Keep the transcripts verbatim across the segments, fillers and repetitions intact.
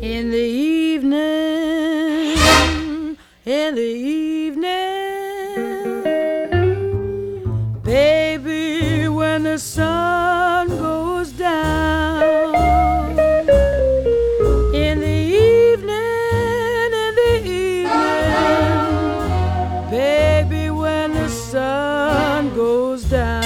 In the evening, in the evening, baby, when the sun goes down. In the evening, in the evening, baby, when the sun goes down.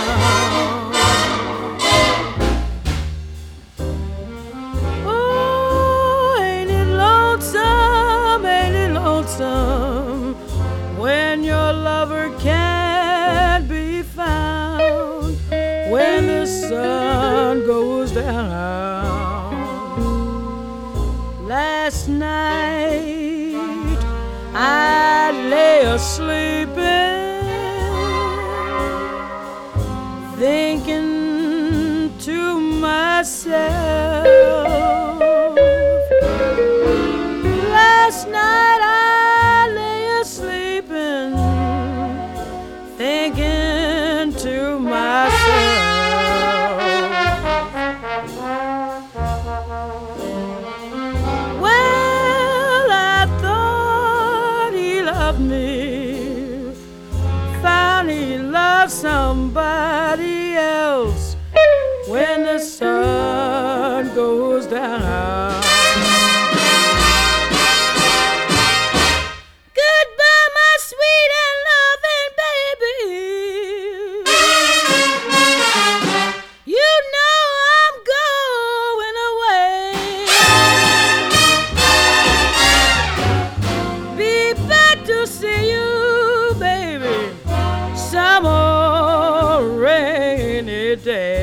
When your lover can't be found, when the sun goes down. Last night I lay a-sleeping, thinking to myself. Last night I thinking to myself, well, I thought he loved me, found he loved somebody else when the sun goes down. See you, baby, some rainy day.